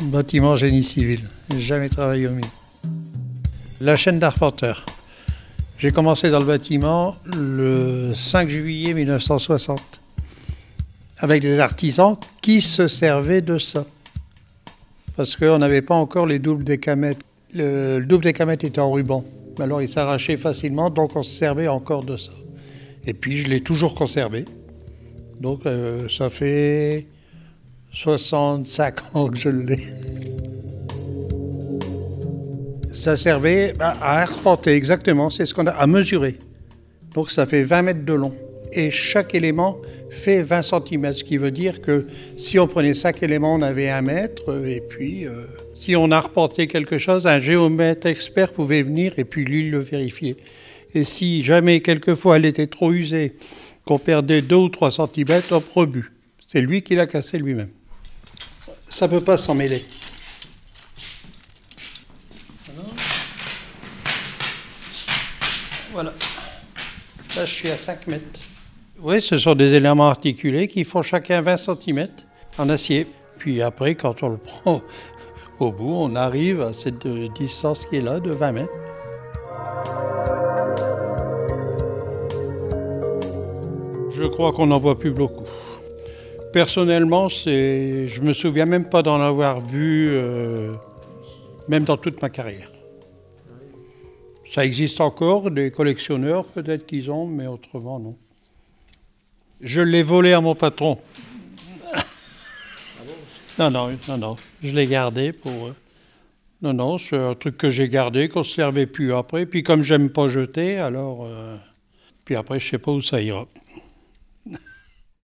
Bâtiment génie civil. J'ai jamais travaillé au mine. La chaîne d'arpenteur. J'ai commencé dans le bâtiment le 5 juillet 1960 avec des artisans qui se servaient de ça. Parce qu'on n'avait pas encore les doubles décamètres. Le double décamètre était en ruban. Alors il s'arrachait facilement, donc on se servait encore de ça. Et puis je l'ai toujours conservé. Donc ça fait 65 ans que je l'ai. Ça servait à arpenter, exactement, c'est ce qu'on a à mesurer. Donc ça fait 20 mètres de long. Et chaque élément fait 20 cm, ce qui veut dire que si on prenait 5 éléments, on avait 1 mètre. Et puis, si on arpentait quelque chose, un géomètre expert pouvait venir et puis lui le vérifier. Et si jamais, quelquefois, elle était trop usée, qu'on perdait 2 ou 3 cm, hop, rebut. C'est lui qui l'a cassé lui-même. Ça ne peut pas s'en mêler. Voilà. Là, je suis à 5 mètres. Oui, ce sont des éléments articulés qui font chacun 20 cm en acier. Puis après, quand on le prend au bout, on arrive à cette distance qui est là, de 20 mètres. Je crois qu'on n'en voit plus beaucoup. Personnellement, je me souviens même pas d'en avoir vu, même dans toute ma carrière. Ça existe encore, des collectionneurs peut-être qu'ils ont, mais autrement non. Je l'ai volé à mon patron. Non, je l'ai gardé pour... Non, c'est un truc que j'ai gardé, qu'on ne se servait plus après. Puis comme j'aime pas jeter, alors... Puis après, je sais pas où ça ira.